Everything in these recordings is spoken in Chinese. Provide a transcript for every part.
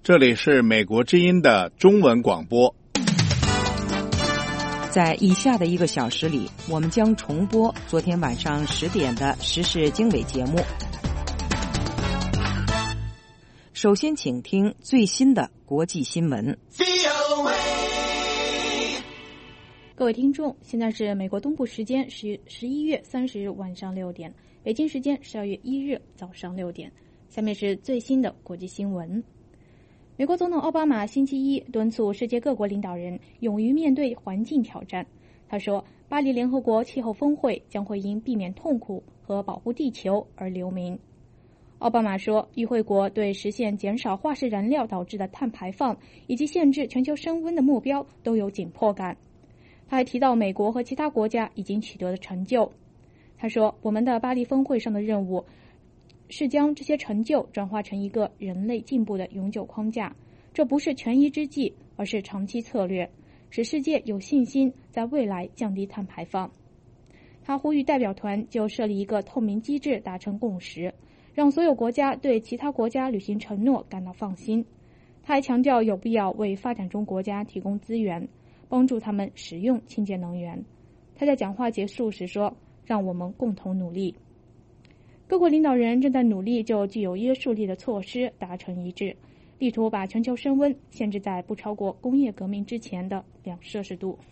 这里是美国之音的中文广播。 在以下的1个小时里，我们将重播昨天晚上10点的时事经纬节目。首先请听最新的国际新闻。 各位听众，现在是美国东部时间11月30日晚上6点，北京时间12月1日早上6点。下面是最新的国际新闻。美国总统奥巴马星期一敦促世界各国领导人勇于面对环境挑战。他说，巴黎联合国气候峰会将会因避免痛苦和保护地球而留名。奥巴马说，与会国对实现减少化石燃料导致的碳排放以及限制全球升温的目标都有紧迫感。他还提到美国和其他国家已经取得的成就。他说，我们的巴黎峰会上的任务是将这些成就转化成一个人类进步的永久框架，这不是权宜之计，而是长期策略，使世界有信心在未来降低碳排放。他呼吁代表团就设立一个透明机制达成共识，让所有国家对其他国家履行承诺感到放心。他还强调有必要为发展中国家提供资源，帮助他们使用清洁能源。他在讲话结束时说，让我们共同努力。各国领导人正在努力就具有约束力的措施达成一致，力图把全球升温限制在不超过工业革命之前的2摄氏度。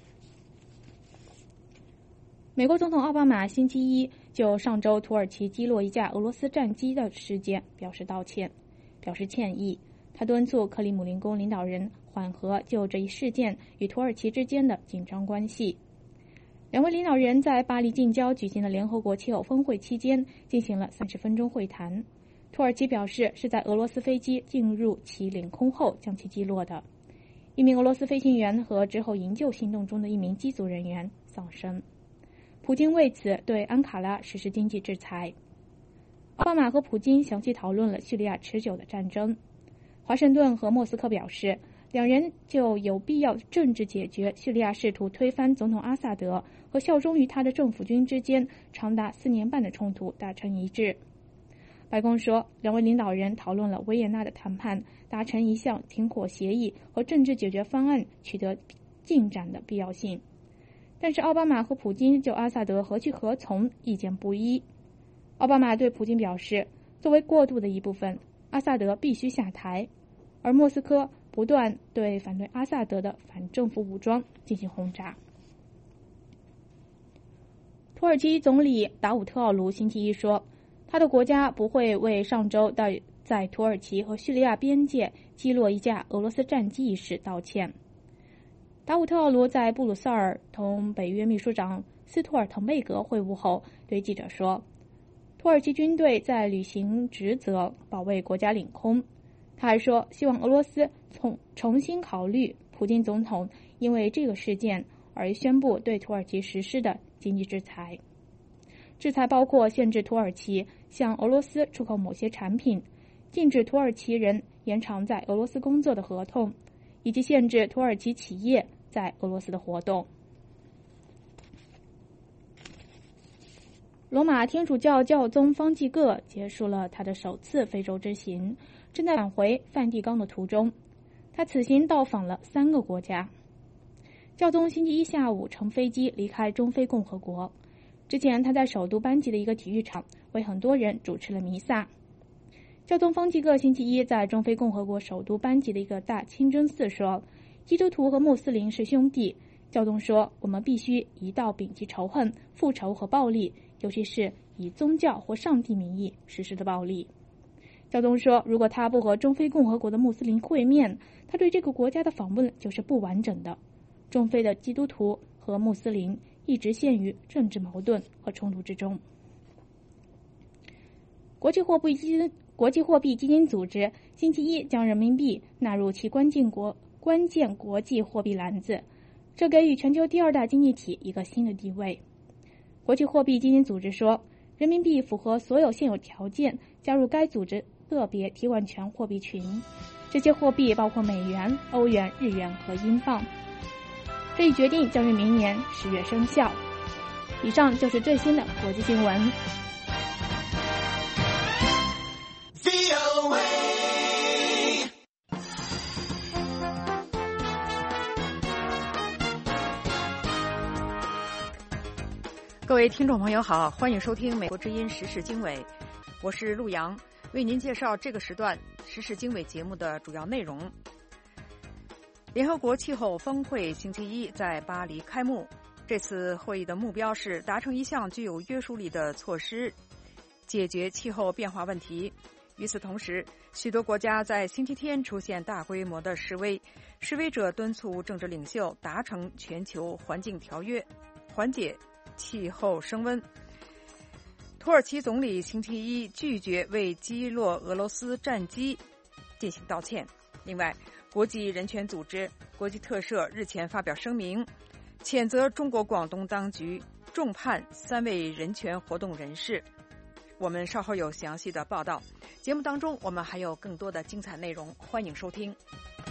美国总统奥巴马星期一就上周土耳其击落一架俄罗斯战机的事件表示歉意。他敦促克里姆林宫领导人缓和就这一事件与土耳其之间的紧张关系。2位领导人在巴黎近郊举行的联合国气候峰会期间进行了30分钟会谈。土耳其表示是在俄罗斯飞机进入其领空后将其击落的。一名俄罗斯飞行员和之后营救行动中的一名机组人员丧生。普京为此对安卡拉实施经济制裁。奥巴马和普京详细讨论了叙利亚持久的战争。华盛顿和莫斯科表示，两人就有必要政治解决叙利亚试图推翻总统阿萨德和效忠于他的政府军之间长达4年半的冲突达成一致。白宫说，2位领导人讨论了维也纳的谈判达成一项停火协议和政治解决方案取得进展的必要性。但是奥巴马和普京就阿萨德何去何从意见不一。奥巴马对普京表示，作为过渡的一部分，阿萨德必须下台，而莫斯科不断对反对阿萨德的反政府武装进行轰炸。土耳其总理达武特奥卢星期一说，他的国家不会为上周在土耳其和叙利亚边界击落一架俄罗斯战机一事道歉。达武特奥卢在布鲁塞尔同北约秘书长斯图尔滕贝格会晤后对记者说，土耳其军队在履行职责，保卫国家领空。他还说，希望俄罗斯重新考虑普京总统因为这个事件而宣布对土耳其实施的经济制裁。制裁包括限制土耳其向俄罗斯出口某些产品，禁止土耳其人延长在俄罗斯工作的合同，以及限制土耳其企业在俄罗斯的活动。罗马天主教教宗方济各结束了他的首次非洲之行，正在返回梵蒂冈的途中。他此行到访了3个国家。教宗星期一下午乘飞机离开中非共和国，之前他在首都班吉的一个体育场为很多人主持了弥撒。教宗方济各星期一在中非共和国首都班吉的一个大清真寺说，基督徒和穆斯林是兄弟。教宗说，我们必须一道摒弃仇恨、复仇和暴力，尤其是以宗教或上帝名义实施的暴力。教宗说，如果他不和中非共和国的穆斯林会面，他对这个国家的访问就是不完整的。中非的基督徒和穆斯林一直陷于政治矛盾和冲突之中。国际货币基金组织星期一将人民币纳入其关键国际货币篮子，这给予全球第2大经济体一个新的地位。国际货币基金组织说，人民币符合所有现有条件加入该组织个别提款权货币群，这些货币包括美元、欧元、日元和英镑。这一决定将于明年10月生效。以上就是最新的国际新闻。 各位听众朋友好，欢迎收听美国之音时事经纬，我是陆洋，为您介绍这个时段时事经纬节目的主要内容。联合国气候峰会星期一在巴黎开幕，这次会议的目标是达成一项具有约束力的措施，解决气候变化问题。与此同时，许多国家在星期天出现大规模的示威，示威者敦促政治领袖达成全球环境条约，缓解气候升温。土耳其总理星期一拒绝为击落俄罗斯战机进行道歉。另外，国际人权组织国际特赦日前发表声明，谴责中国广东当局重判3位人权活动人士。我们稍后有详细的报道。节目当中我们还有更多的精彩内容，欢迎收听。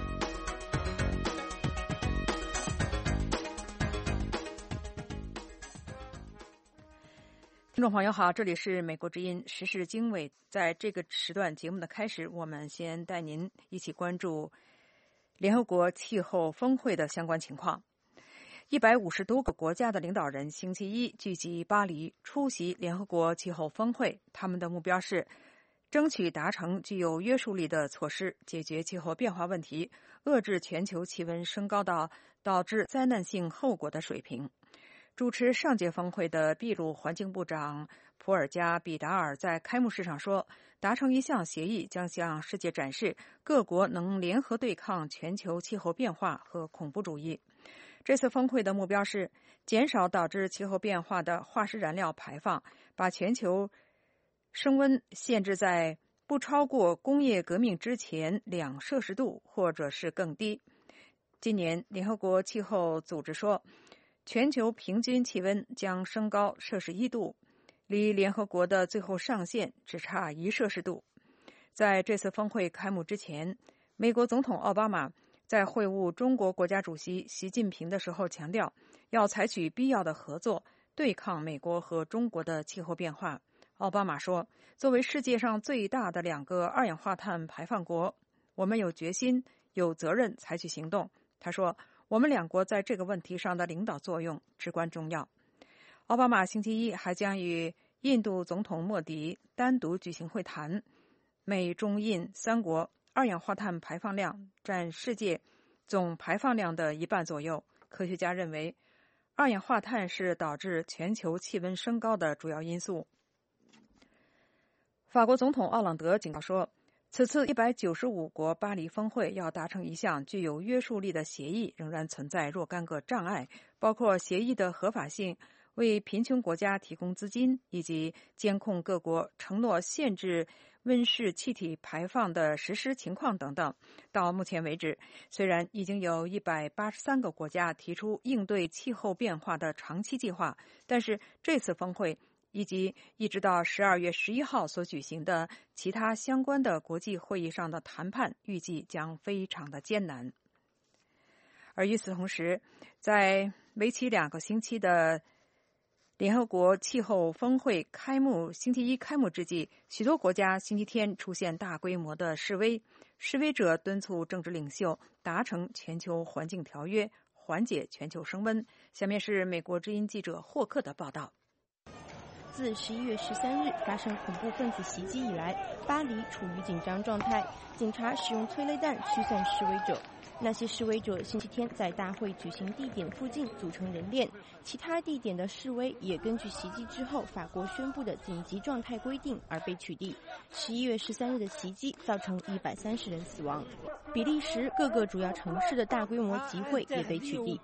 听众朋友好，这里是美国之音时事经纬。在这个时段节目的开始，我们先带您一起关注联合国气候峰会的相关情况。150多个国家的领导人星期一聚集巴黎出席联合国气候峰会，他们的目标是争取达成具有约束力的措施，解决气候变化问题，遏制全球气温升高到导致灾难性后果的水平。主持上届峰会的秘鲁环境部长普尔加比达尔在开幕式上说，达成一项协议将向世界展示各国能联合对抗全球气候变化和恐怖主义。这次峰会的目标是减少导致气候变化的化石燃料排放，把全球升温限制在不超过工业革命之前2摄氏度或者是更低。今年联合国气候组织说，全球平均气温将升高摄氏1度，离联合国的最后上限只差1摄氏度。在这次峰会开幕之前，美国总统奥巴马在会晤中国国家主席习近平的时候强调，要采取必要的合作，对抗美国和中国的气候变化。奥巴马说，作为世界上最大的2个二氧化碳排放国，我们有决心、有责任采取行动。他说，我们2国在这个问题上的领导作用至关重要。奥巴马星期一还将与印度总统莫迪单独举行会谈。美中印3国二氧化碳排放量占世界总排放量的1半左右。科学家认为，二氧化碳是导致全球气温升高的主要因素。法国总统奥朗德警告说，此次195国巴黎峰会要达成一项具有约束力的协议，仍然存在若干个障碍，包括协议的合法性、为贫穷国家提供资金，以及监控各国承诺限制温室气体排放的实施情况等等。到目前为止，虽然已经有183个国家提出应对气候变化的长期计划，但是这次峰会以及一直到12月11号所举行的其他相关的国际会议上的谈判，预计将非常的艰难。而与此同时，在为期2个星期的联合国气候峰会星期一开幕之际，许多国家星期天出现大规模的示威，示威者敦促政治领袖达成全球环境条约，缓解全球升温。下面是美国之音记者霍克的报道。 自11月13日发生恐怖分子袭击以来，巴黎处于紧张状态，警察使用催泪弹驱散示威者。那些示威者星期天在大会举行地点附近组成人链，其他地点的示威也根据袭击之后法国宣布的紧急状态规定而被取缔。11月13日的袭击造成130人死亡。比利时各个主要城市的大规模集会也被取缔。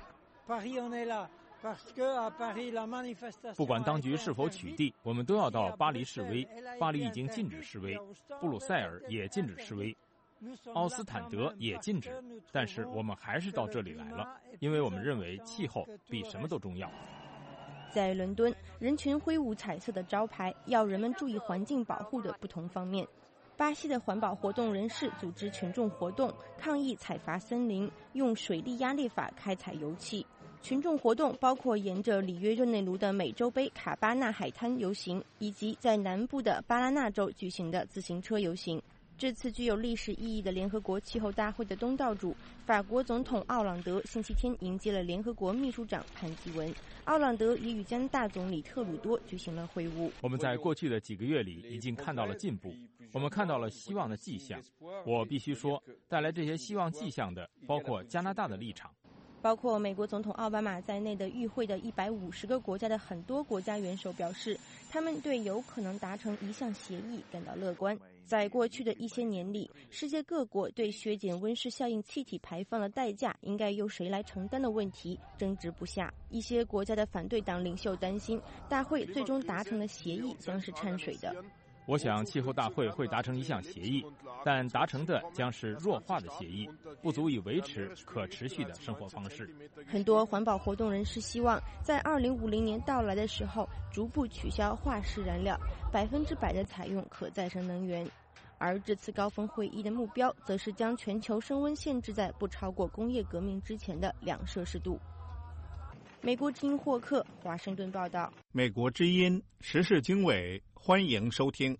不管当局是否取缔，我们都要到巴黎示威。巴黎已经禁止示威，布鲁塞尔也禁止示威，奥斯坦德也禁止，但是我们还是到这里来了，因为我们认为气候比什么都重要。 在伦敦，人群挥舞彩色的招牌，要人们注意环境保护的不同方面。巴西的环保活动人士组织群众活动，抗议采伐森林，用水力压裂法开采油气。群众活动包括沿着里约热内卢的美洲杯卡巴纳海滩游行，以及在南部的巴拉纳州举行的自行车游行。 这次具有历史意义的联合国气候大会的东道主法国总统奥朗德星期天迎接了联合国秘书长潘基文，奥朗德也与加拿大总理特鲁多举行了会晤。 我们在过去的几个月里已经看到了进步，我们看到了希望的迹象。我必须说，带来这些希望迹象的包括加拿大的立场。 包括美国总统奥巴马在内的与会的150个国家的很多国家元首表示，他们对有可能达成一项协议感到乐观。在过去的一些年里，世界各国对削减温室效应气体排放的代价应该由谁来承担的问题争执不下。一些国家的反对党领袖担心，大会最终达成的协议将是掺水的。 我想气候大会会达成一项协议，但达成的将是弱化的协议，不足以维持可持续的生活方式。 很多环保活动人士希望在2050年到来的时候逐步取消化石燃料，100%的采用可再生能源。而这次高峰会议的目标则是将全球升温限制在不超过工业革命之前的2摄氏度。美国之音霍克，华盛顿报道。 美国之音时事经纬，欢迎收听。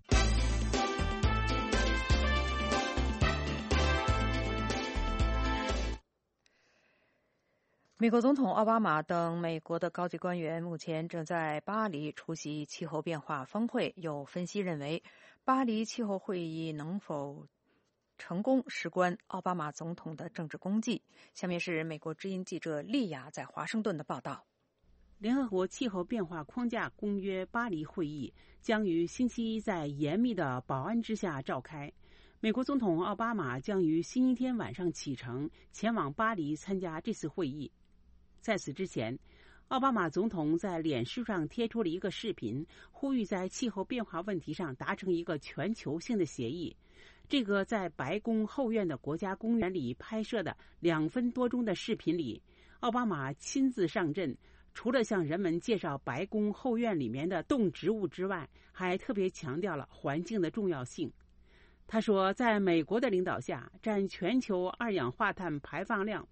美国总统奥巴马等美国的高级官员目前正在巴黎出席气候变化峰会。有分析认为，巴黎气候会议能否成功事关奥巴马总统的政治功绩。下面是美国之音记者丽雅在华盛顿的报道。 联合国气候变化框架公约巴黎会议将于星期一在严密的保安之下召开。美国总统奥巴马将于星期天晚上启程前往巴黎参加这次会议。在此之前，奥巴马总统在脸书上贴出了一个视频，呼吁在气候变化问题上达成一个全球性的协议。这个在白宫后院的国家公园里拍摄的2分多钟的视频里，奥巴马亲自上阵，除了向人们介绍白宫后院里面的动植物之外，还特别强调了环境的重要性。他说，在美国的领导下，占全球二氧化碳排放量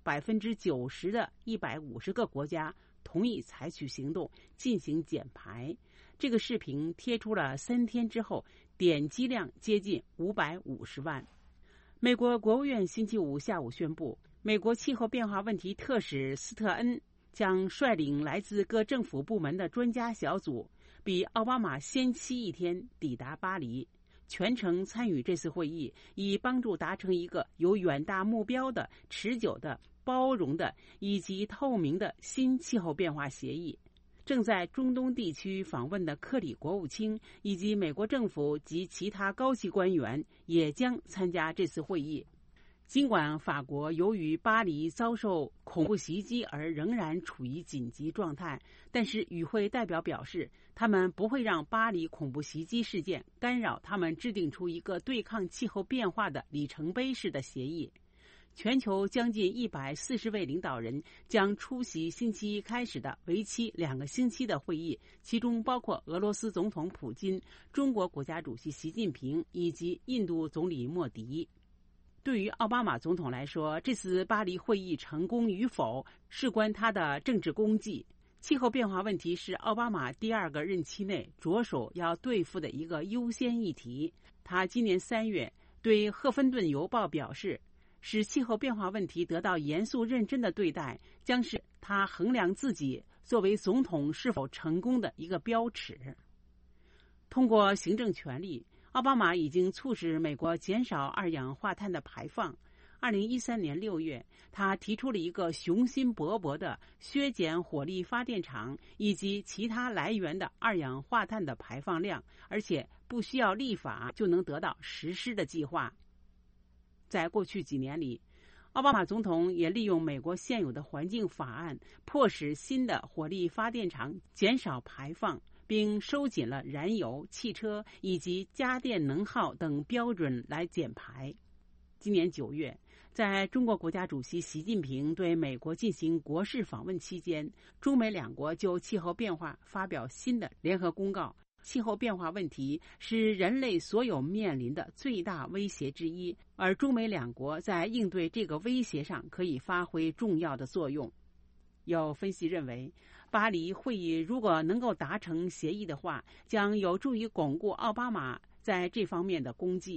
90%的150个国家同意采取行动进行减排。这个视频贴出了3天之后，点击量接近550万。美国国务院星期五下午宣布，美国气候变化问题特使斯特恩将率领来自各政府部门的专家小组，比奥巴马先期1天抵达巴黎，全程参与这次会议，以帮助达成一个有远大目标的、持久的、包容的以及透明的新气候变化协议。正在中东地区访问的克里国务卿以及美国政府及其他高级官员也将参加这次会议。尽管法国由于巴黎遭受恐怖袭击而仍然处于紧急状态，但是与会代表表示，他们不会让巴黎恐怖袭击事件干扰他们制定出一个对抗气候变化的里程碑式的协议。全球将近140位领导人将出席星期一开始的为期2个星期的会议，其中包括俄罗斯总统普京、中国国家主席习近平以及印度总理莫迪。对于奥巴马总统来说，这次巴黎会议成功与否事关他的政治功绩。气候变化问题是奥巴马第2个任期内着手要对付的一个优先议题。他今年3月对《赫芬顿邮报》表示，使气候变化问题得到严肃认真的对待，将是他衡量自己作为总统是否成功的一个标尺。通过行政权力，奥巴马已经促使美国减少二氧化碳的排放。2013年6月，他提出了一个雄心勃勃的削减火力发电厂以及其他来源的二氧化碳的排放量，而且不需要立法就能得到实施的计划。在过去几年里，奥巴马总统也利用美国现有的环境法案，迫使新的火力发电厂减少排放，并收紧了燃油、汽车以及家电能耗等标准来减排。今年9月，在中国国家主席习近平对美国进行国事访问期间，中美2国就气候变化发表新的联合公告。气候变化问题是人类所有面临的最大威胁之一，而中美2国在应对这个威胁上可以发挥重要的作用。有分析认为，巴黎会议如果能够达成协议的话，将有助于巩固奥巴马在这方面的功绩。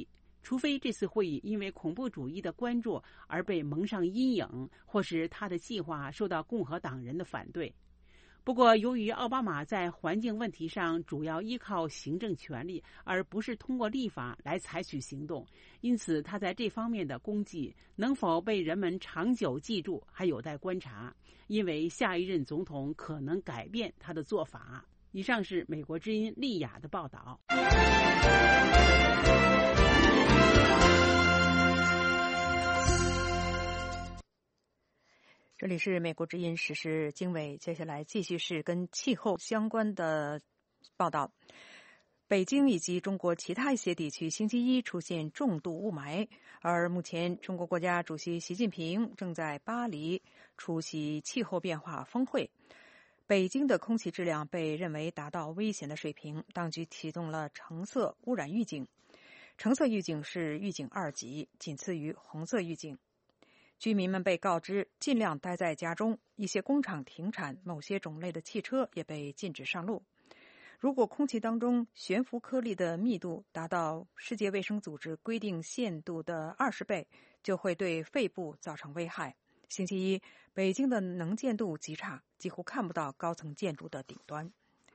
除非这次会议因为恐怖主义的关注而被蒙上阴影，或是他的计划受到共和党人的反对。不过，由于奥巴马在环境问题上主要依靠行政权力，而不是通过立法来采取行动，因此他在这方面的功绩能否被人们长久记住，还有待观察。因为下一任总统可能改变他的做法。以上是美国之音丽雅的报道。 这里是美国之音时事经纬，接下来继续是跟气候相关的报道。北京以及中国其他一些地区星期一出现重度雾霾，而目前中国国家主席习近平正在巴黎出席气候变化峰会。北京的空气质量被认为达到危险的水平，当局启动了橙色污染预警。橙色预警是预警2级，仅次于红色预警。居民们被告知尽量待在家中，一些工厂停产，某些种类的汽车也被禁止上路。如果空气当中悬浮颗粒的密度达到世界卫生组织规定限度的20倍，就会对肺部造成危害。星期一，北京的能见度极差，几乎看不到高层建筑的顶端。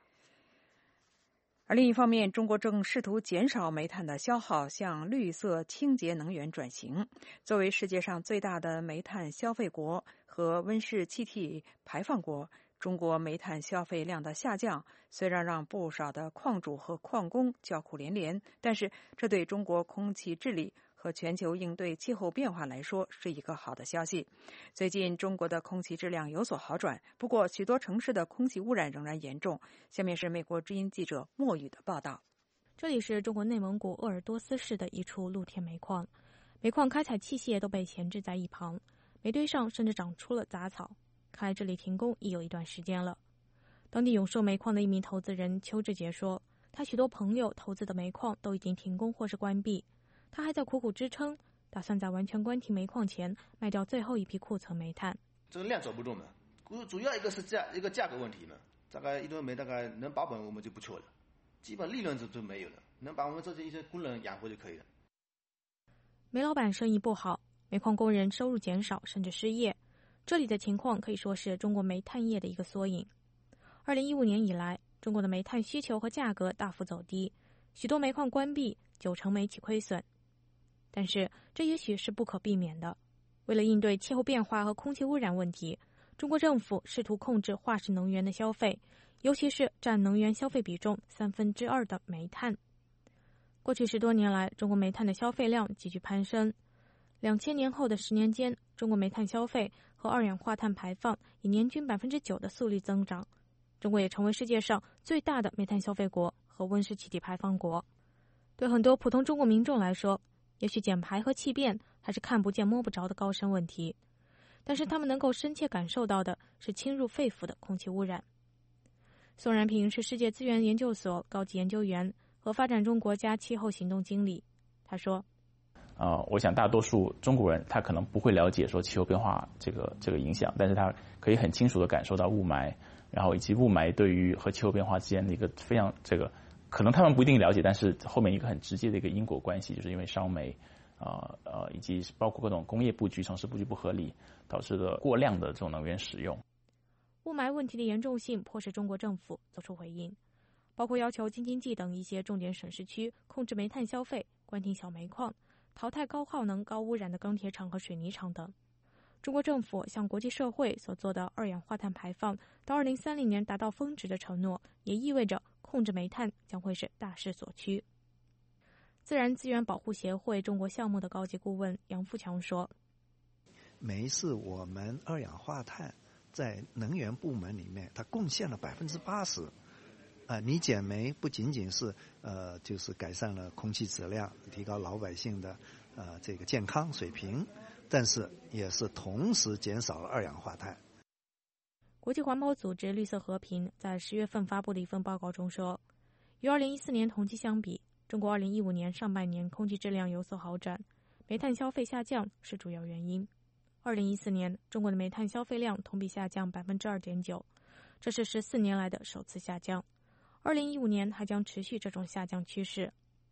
而另一方面，中国正试图减少煤炭的消耗，向绿色清洁能源转型。作为世界上最大的煤炭消费国和温室气体排放国，中国煤炭消费量的下降虽然让不少的矿主和矿工叫苦连连，但是这对中国空气治理和全球应对气候变化来说是一个好的消息。最近中国的空气质量有所好转，不过许多城市的空气污染仍然严重。下面是美国之音记者莫宇的报道。 这里是中国内蒙古鄂尔多斯市的一处露天煤矿，煤矿开采器械都被闲置在一旁，煤堆上甚至长出了杂草，看来这里停工已有一段时间了。当地永寿煤矿的一名投资人邱志杰说，他许多朋友投资的煤矿都已经停工或是关闭，他还在苦苦支撑，打算在完全关停煤矿前卖掉最后一批库存煤炭。 这个量走不动嘛，主要一个是价格问题嘛，大概一吨煤大概能保本我们就不错了，基本利润就没有了，能把我们这些一些工人养活就可以了。 煤老板生意不好，煤矿工人收入减少甚至失业，这里的情况可以说是中国煤炭业的一个缩影。2015年以来，中国的煤炭需求和价格大幅走低，许多煤矿关闭，90%煤气亏损。但是这也许是不可避免的。为了应对气候变化和空气污染问题，中国政府试图控制化石能源的消费，尤其是占能源消费比重2/3的煤炭。过去10多年来，中国煤炭的消费量急剧攀升。2000年后的10年间，中国煤炭消费和二氧化碳排放以年均9%的速率增长。中国也成为世界上最大的煤炭消费国和温室气体排放国。对很多普通中国民众来说，也许减排和气变还是看不见摸不着的高深问题，但是他们能够深切感受到的是侵入肺腑的空气污染。宋然平是世界资源研究所高级研究员和发展中国家气候行动经理。他说， 我想大多数中国人他可能不会了解说气候变化这个影响，但是他可以很清楚地感受到雾霾，然后以及雾霾对于和气候变化之间的一个非常可能他们不一定了解，但是后面一个很直接的一个因果关系，就是因为烧煤以及包括各种工业布局、城市布局不合理，导致的过量的这种能源使用。 雾霾问题的严重性迫使中国政府作出回应，包括要求京津冀等一些重点省市区控制煤炭消费、关停小煤矿、淘汰高耗能、高污染的钢铁厂和水泥厂等。中国政府向国际社会所做的二氧化碳排放到2030年达到峰值的承诺，也意味着控制煤炭将会是大势所趋。自然资源保护协会中国项目的高级顾问杨富强说， 煤是我们二氧化碳在能源部门里面它贡献了80%。你减煤不仅仅是就是改善了空气质量，提高老百姓的这个健康水平，但是也是同时减少了二氧化碳。 国际环保组织绿色和平在10月份发布的一份报告中说，与2014年同期相比，中国2015年上半年空气质量有所好转，煤炭消费下降是主要原因。2014年，中国的煤炭消费量同比下降2.9%，这是14年来的首次下降。2015年还将持续这种下降趋势。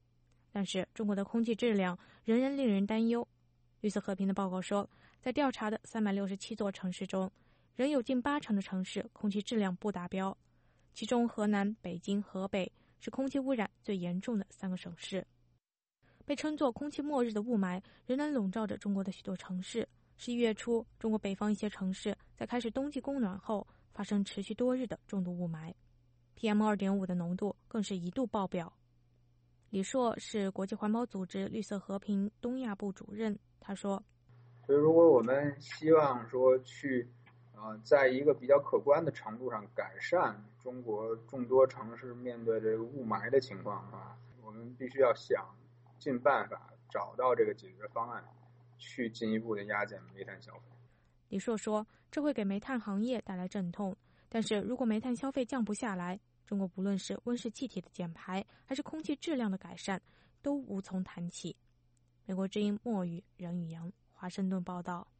但是中国的空气质量仍然令人担忧。绿色和平的报告说，在调查的367座城市中，仍有近80%的城市空气质量不达标，其中河南、北京、河北是空气污染最严重的3个省市。被称作空气末日的雾霾仍然笼罩着中国的许多城市。11月初，中国北方一些城市在开始冬季供暖后发生持续多日的重度雾霾， PM2.5 的浓度更是一度爆表。李硕是国际环保组织绿色和平东亚部主任，他说， 所以如果我们希望说去在一个比较可观的程度上改善中国众多城市面对这个雾霾的情况我们必须要尽办法找到这个解决方案，去进一步的压减煤炭消费。 李硕说，这会给煤炭行业带来阵痛，但是如果煤炭消费降不下来，中国不论是温室气体的减排还是空气质量的改善都无从谈起。美国之音莫语、任宇阳，华盛顿报道。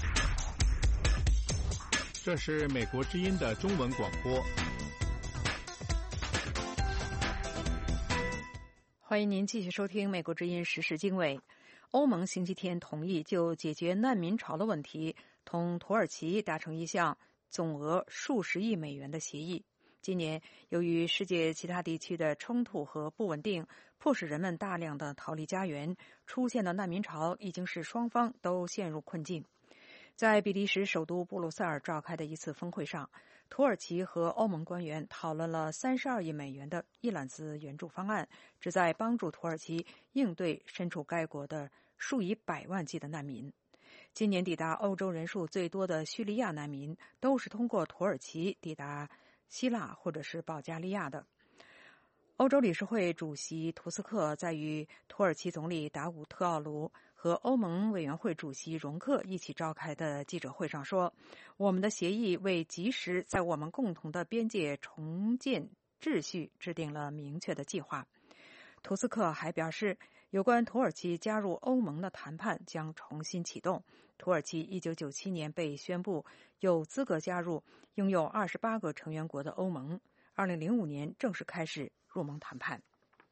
这是美国之音的中文广播。 欢迎您继续收听美国之音时事经纬。欧盟星期天同意就解决难民潮的问题，同土耳其达成一项总额数十亿美元的协议。今年，由于世界其他地区的冲突和不稳定，迫使人们大量的逃离家园，出现的难民潮已经使双方都陷入困境。在比利时首都布鲁塞尔召开的一次峰会上，土耳其和欧盟官员讨论了32亿美元的一揽子援助方案，旨在帮助土耳其应对身处该国的数以百万计的难民。今年抵达欧洲人数最多的叙利亚难民都是通过土耳其抵达希腊或者是保加利亚的。欧洲理事会主席图斯克在与土耳其总理达武特奥卢和欧盟委员会主席容克一起召开的记者会上说，我们的协议为及时在我们共同的边界重建秩序制定了明确的计划。图斯克还表示，有关土耳其加入欧盟的谈判将重新启动。土耳其1997年被宣布有资格加入拥有28个成员国的欧盟，2005年正式开始入盟谈判。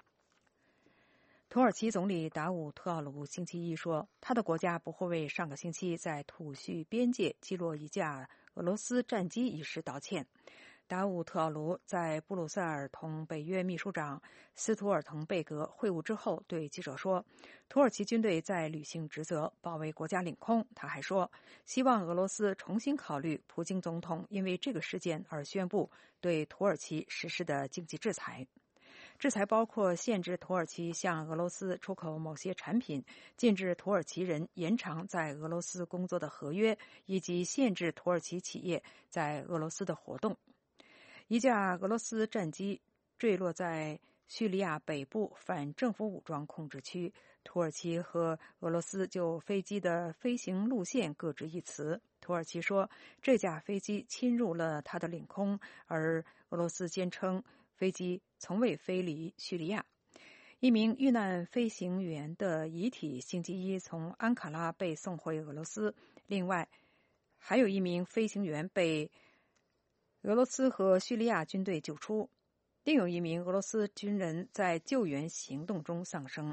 土耳其总理达武特奥卢星期一说，他的国家不会为上个星期在土叙边界击落一架俄罗斯战机一事道歉。达武特奥卢在布鲁塞尔同北约秘书长斯图尔滕贝格会晤之后对记者说，土耳其军队在履行职责，保卫国家领空。他还说，希望俄罗斯重新考虑普京总统因为这个事件而宣布对土耳其实施的经济制裁。制裁包括限制土耳其向俄罗斯出口某些产品，禁止土耳其人延长在俄罗斯工作的合约，以及限制土耳其企业在俄罗斯的活动。一架俄罗斯战机坠落在叙利亚北部反政府武装控制区，土耳其和俄罗斯就飞机的飞行路线各执一词。土耳其说这架飞机侵入了它的领空，而俄罗斯坚称飞机从未飞离叙利亚。一名遇难飞行员的遗体星期一从安卡拉被送回俄罗斯，另外还有一名飞行员被俄罗斯和叙利亚军队救出，另有一名俄罗斯军人在救援行动中丧生。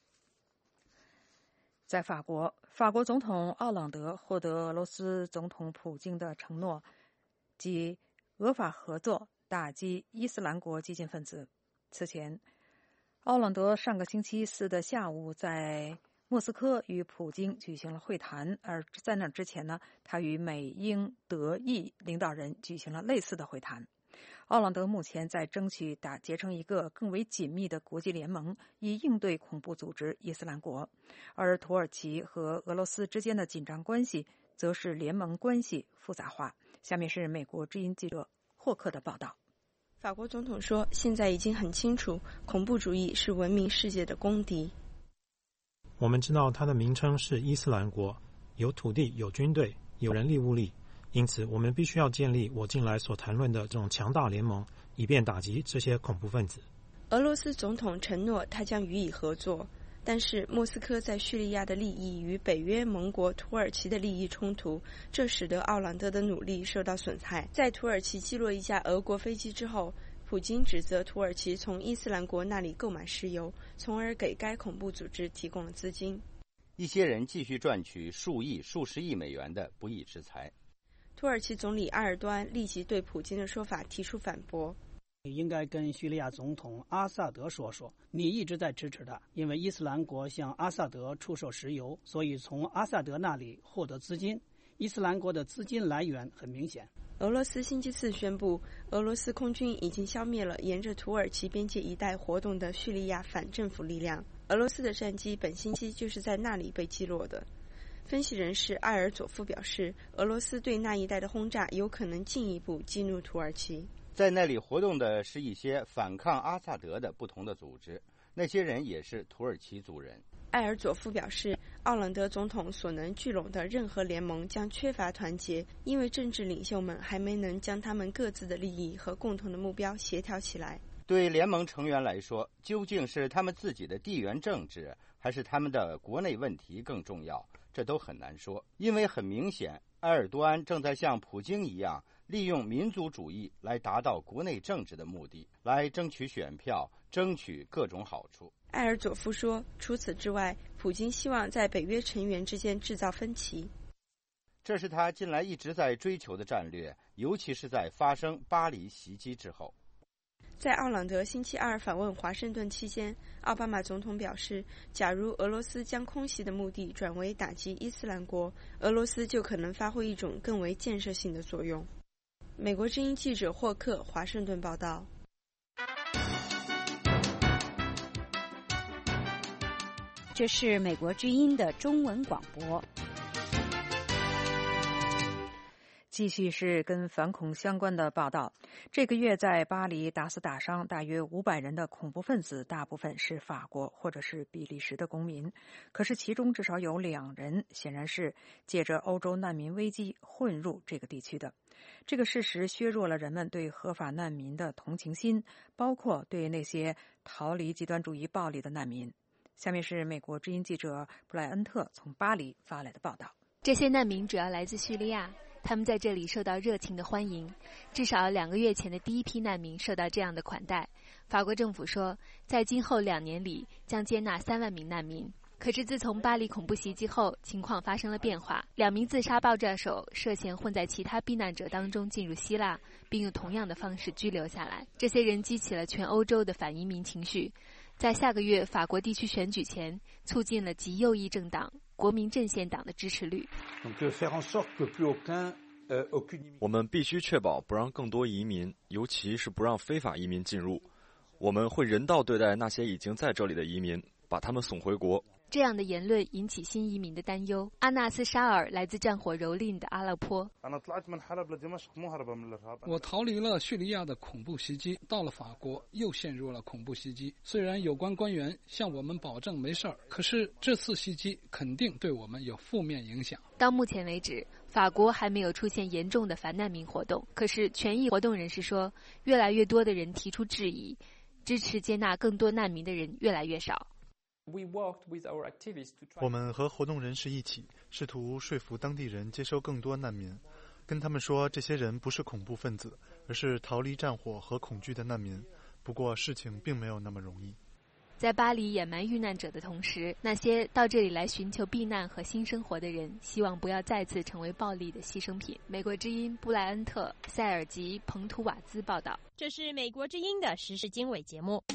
在法国总统奥朗德获得俄罗斯总统普京的承诺，即俄法合作打击伊斯兰国激进分子。此前，奥朗德上个星期四的下午在莫斯科与普京举行了会谈，而在那之前呢，他与美、英、德、意领导人举行了类似的会谈。奥朗德目前在争取结成一个更为紧密的国际联盟，以应对恐怖组织伊斯兰国，而土耳其和俄罗斯之间的紧张关系则使联盟关系复杂化。下面是美国之音记者霍克的报道。 法国总统说，现在已经很清楚，恐怖主义是文明世界的公敌。 我们知道它的名称是伊斯兰国，有土地，有军队，有人力物力，因此我们必须要建立我近来所谈论的这种强大联盟，以便打击这些恐怖分子。 俄罗斯总统承诺他将予以合作，但是莫斯科在叙利亚的利益与北约盟国土耳其的利益冲突，这使得奥朗德的努力受到损害。在土耳其击落一架俄国飞机之后， 普京指责土耳其从伊斯兰国那里购买石油，从而给该恐怖组织提供了资金。 一些人继续赚取数亿、数十亿美元的不义之财。 土耳其总理埃尔多安立即对普京的说法提出反驳。 应该跟叙利亚总统阿萨德说，你一直在支持他，因为伊斯兰国向阿萨德出售石油，所以从阿萨德那里获得资金。伊斯兰国的资金来源很明显。 俄罗斯星期四宣布，俄罗斯空军已经消灭了沿着土耳其边界一带活动的叙利亚反政府力量。俄罗斯的战机本星期就是在那里被击落的。分析人士埃尔佐夫表示，俄罗斯对那一带的轰炸有可能进一步激怒土耳其。 在那里活动的是一些反抗阿萨德的不同的组织，那些人也是土耳其族人。 埃尔佐夫表示，奥朗德总统所能聚拢的任何联盟将缺乏团结，因为政治领袖们还没能将他们各自的利益和共同的目标协调起来。 对联盟成员来说，究竟是他们自己的地缘政治，还是他们的国内问题更重要，这都很难说。因为很明显，埃尔多安正在像普京一样，利用民族主义来达到国内政治的目的，来争取选票，争取各种好处。 埃尔佐夫说，除此之外，普京希望在北约成员之间制造分歧。 这是他近来一直在追求的战略，尤其是在发生巴黎袭击之后。 在奥朗德星期二访问华盛顿期间，奥巴马总统表示，假如俄罗斯将空袭的目的转为打击伊斯兰国，俄罗斯就可能发挥一种更为建设性的作用。美国之音记者霍克华盛顿报道。 这是美国之音的中文广播。 继续是跟反恐相关的报道。这个月在巴黎打死打伤大约500人的恐怖分子，大部分是法国或者是比利时的公民。可是其中至少有2人显然是借着欧洲难民危机混入这个地区的。这个事实削弱了人们对合法难民的同情心，包括对那些逃离极端主义暴力的难民。下面是美国之音记者布莱恩特从巴黎发来的报道。 这些难民主要来自叙利亚，他们在这里受到热情的欢迎。至少2个月前的第一批难民受到这样的款待。法国政府说，在今后2年里将接纳3万名难民。可是自从巴黎恐怖袭击后，情况发生了变化。2名自杀爆炸手涉嫌混在其他避难者当中进入希腊，并用同样的方式拘留下来。这些人激起了全欧洲的反移民情绪。在下个月法国地区选举前，促进了极右翼政党国民阵线党的支持率。 我们必须确保不让更多移民，尤其是不让非法移民进入。我们会人道对待那些已经在这里的移民，把他们送回国。 这样的言论引起新移民的担忧。阿纳斯沙尔来自战火蹂躏的阿勒颇。 我逃离了叙利亚的恐怖袭击，到了法国又陷入了恐怖袭击。虽然有关官员向我们保证没事儿，可是这次袭击肯定对我们有负面影响。 到目前为止，法国还没有出现严重的反难民活动。可是权益活动人士说，越来越多的人提出质疑，支持接纳更多难民的人越来越少。 我们和活动人士一起，试图说服当地人接收更多难民，跟他们说这些人不是恐怖分子，而是逃离战火和恐惧的难民。不过事情并没有那么容易。 在巴黎掩埋遇难者的同时，那些到这里来寻求避难和新生活的人，希望不要再次成为暴力的牺牲品。美国之音布莱恩特、塞尔吉·彭图瓦兹报道。 这是美国之音的时事经纬节目。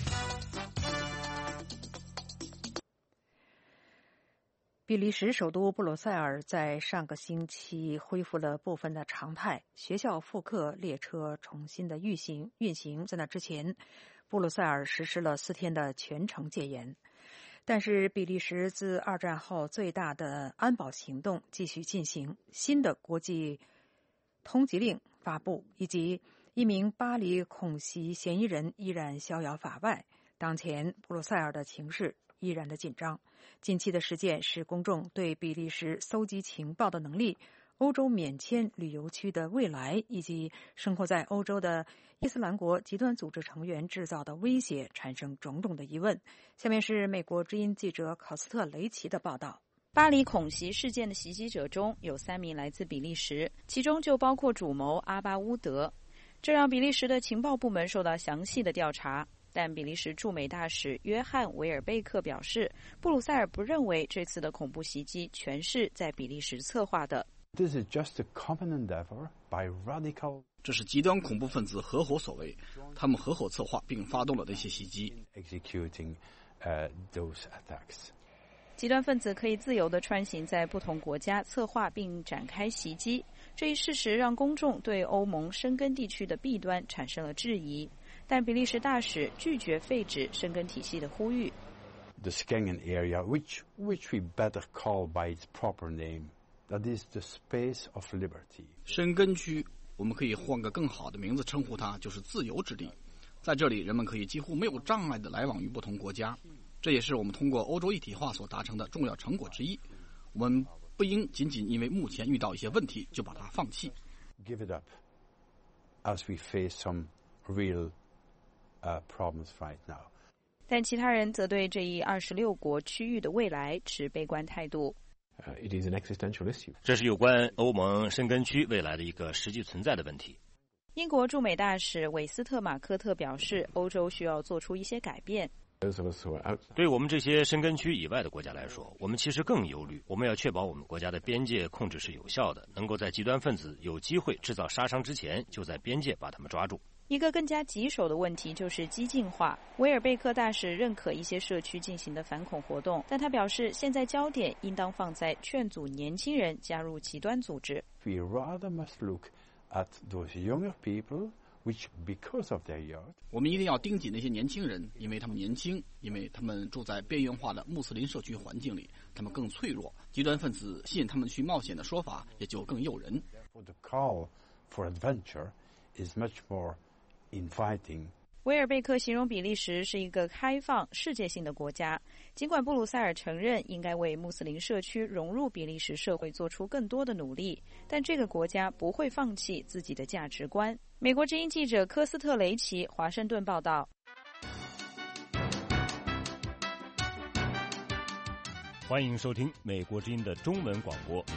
比利时首都布鲁塞尔在上个星期恢复了部分的常态，学校复课，列车重新的运行。在那之前，布鲁塞尔实施了4天的全城戒严。但是比利时自2战后最大的安保行动继续进行，新的国际通缉令发布，以及1名巴黎恐袭嫌疑人依然逍遥法外。当前布鲁塞尔的情势依然的紧张。近期的事件使公众对比利时搜集情报的能力、欧洲免签旅游区的未来，以及生活在欧洲的伊斯兰国极端组织成员制造的威胁产生种种的疑问。下面是美国之音记者考斯特雷奇的报道。 巴黎恐袭事件的袭击者中有3名来自比利时，其中就包括主谋阿巴乌德。 这让比利时的情报部门受到详细的调查。但比利时驻美大使约翰·维尔贝克表示，布鲁塞尔不认为这次的恐怖袭击全是在比利时策划的。 This is just a common endeavor by radical. 这是极端恐怖分子合伙所为，他们合伙策划并发动了这些袭击。 Executing those attacks. 极端分子可以自由地穿行在不同国家，策划并展开袭击。这一事实让公众对欧盟申根地区的弊端产生了质疑。但比利时大使拒绝废止申根体系的呼吁。 The Schengen area, which we better call by its proper name, that is the space of liberty. 申根区，我们可以换个更好的名字称呼它，就是自由之地。在这里，人们可以几乎没有障碍地来往于不同国家，这也是我们通过欧洲一体化所达成的重要成果之一。我们不应仅仅因为目前遇到一些问题就把它放弃。 Give it up, as we face some real problems right now. 但其他人则对这一26国区域的未来持悲观态度。 It is an existential issue. 这是有关欧盟申根区未来的一个实际存在的问题。 英国驻美大使韦斯特马科特表示，欧洲需要做出一些改变。 对我们这些申根区以外的国家来说，我们其实更忧虑。我们要确保我们国家的边界控制是有效的，能够在极端分子有机会制造杀伤之前，就在边界把他们抓住。 一个更加棘手的问题就是激进化。维尔贝克大使认可一些社区进行的反恐活动，但他表示，现在焦点应当放在劝阻年轻人加入极端组织。 We rather must look at those younger people, which because of their youth. 我们一定要盯紧那些年轻人，因为他们年轻，因为他们住在边缘化的穆斯林社区环境里，他们更脆弱。极端分子吸引他们去冒险的说法也就更诱人。 The call for adventure is much more.inviting. 维尔贝克形容比利时是一个开放世界性的国家，尽管布鲁塞尔承认应该为穆斯林社区融入比利时社会做出更多的努力，但这个国家不会放弃自己的价值观。美国之音记者科斯特雷奇华盛顿报道。 欢迎收听美国之音的中文广播。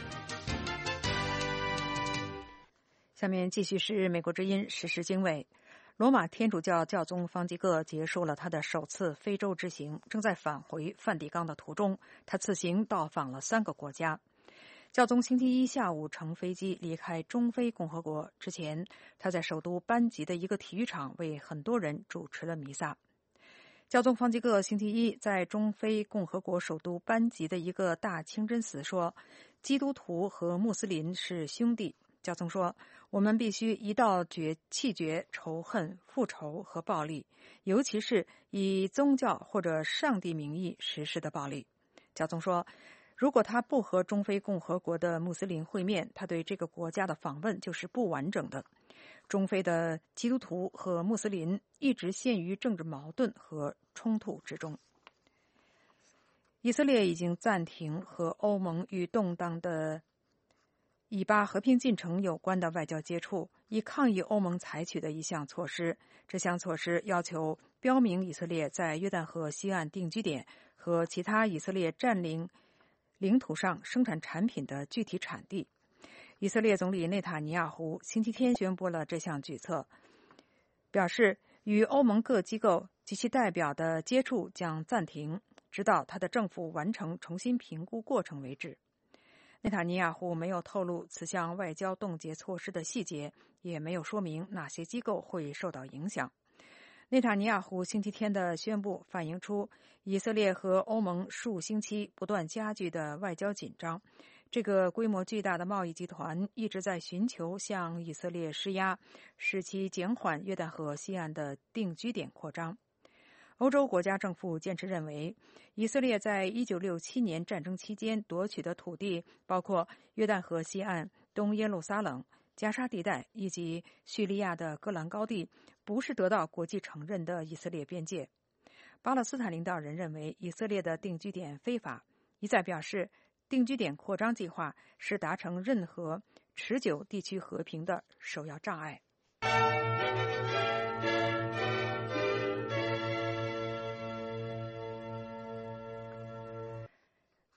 下面继续是美国之音时事经纬。罗马天主教教宗方济各结束了他的首次非洲之行，正在返回梵蒂冈的途中。他此行到访了3个国家。教宗星期一下午乘飞机离开中非共和国之前，他在首都班吉的一个体育场为很多人主持了弥撒。教宗方济各星期一在中非共和国首都班吉的一个大清真寺说，基督徒和穆斯林是兄弟。教宗说，我们必须一道弃绝仇恨、复仇和暴力，尤其是以宗教或者上帝名义实施的暴力。教宗说，如果他不和中非共和国的穆斯林会面，他对这个国家的访问就是不完整的。中非的基督徒和穆斯林一直陷于政治矛盾和冲突之中。以色列已经暂停和欧盟与动荡的以巴和平进程有关的外交接触，以抗议欧盟采取的一项措施。这项措施要求标明以色列在约旦河西岸定居点和其他以色列占领领土上生产产品的具体产地。以色列总理内塔尼亚胡星期天宣布了这项举措，表示与欧盟各机构及其代表的接触将暂停，直到他的政府完成重新评估过程为止。内塔尼亚胡没有透露此项外交冻结措施的细节，也没有说明哪些机构会受到影响。内塔尼亚胡星期天的宣布反映出以色列和欧盟数星期不断加剧的外交紧张。这个规模巨大的贸易集团一直在寻求向以色列施压，使其减缓约旦河西岸的定居点扩张。欧洲国家政府坚持认为，以色列在1967年战争期间夺取的土地，包括约旦河西岸、东耶路撒冷、加沙地带以及叙利亚的戈兰高地，不是得到国际承认的以色列边界。巴勒斯坦领导人认为以色列的定居点非法，一再表示定居点扩张计划是达成任何持久地区和平的首要障碍。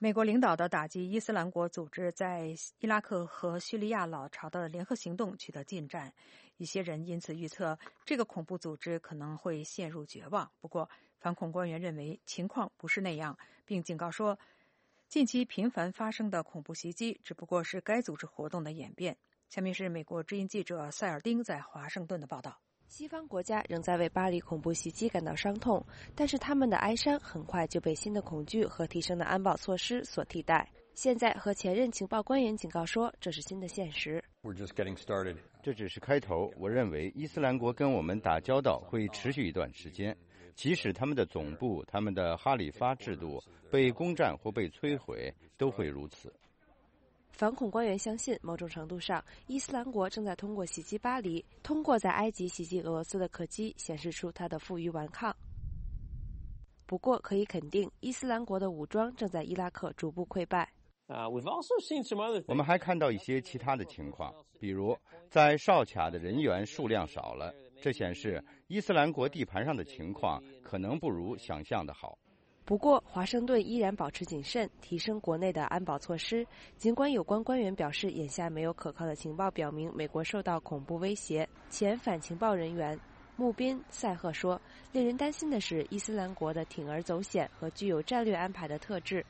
美国领导的打击伊斯兰国组织在伊拉克和叙利亚老巢的联合行动取得进展，一些人因此预测这个恐怖组织可能会陷入绝望。不过，反恐官员认为情况不是那样，并警告说，近期频繁发生的恐怖袭击只不过是该组织活动的演变。下面是美国之音记者塞尔丁在华盛顿的报道。 西方国家仍在为巴黎恐怖袭击感到伤痛，但是他们的哀伤很快就被新的恐惧和提升的安保措施所替代。现在和前任情报官员警告说，这是新的现实。 这只是开头。我认为伊斯兰国跟我们打交道会持续一段时间，即使他们的总部、他们的哈里发制度被攻占或被摧毁，都会如此。 反恐官员相信，某种程度上，伊斯兰国正在通过袭击巴黎，通过在埃及袭击俄罗斯的客机，显示出它的负隅顽抗。不过，可以肯定，伊斯兰国的武装正在伊拉克逐步溃败。 我们还看到一些其他的情况，比如在哨卡的人员数量少了，这显示伊斯兰国地盘上的情况可能不如想象的好。 不过，华盛顿依然保持谨慎，提升国内的安保措施。尽管有关官员表示，眼下没有可靠的情报表明美国受到恐怖威胁。前反情报人员穆宾·塞赫说，令人担心的是伊斯兰国的铤而走险和具有战略安排的特质。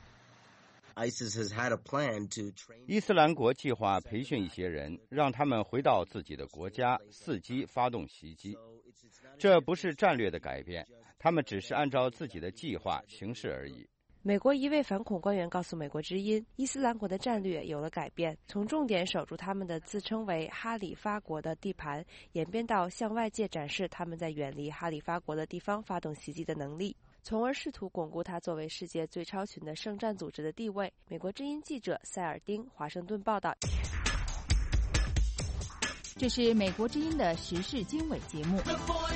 伊斯兰国计划培训一些人，让他们回到自己的国家，伺机发动袭击。这不是战略的改变，他们只是按照自己的计划行事而已。 美国一位反恐官员告诉美国之音，伊斯兰国的战略有了改变，从重点守住他们的自称为哈里发国的地盘，演变到向外界展示他们在远离哈里发国的地方发动袭击的能力，从而试图巩固它作为世界最超群的圣战组织的地位。美国之音记者塞尔丁，华盛顿报道。 这是美国之音的时事经纬节目。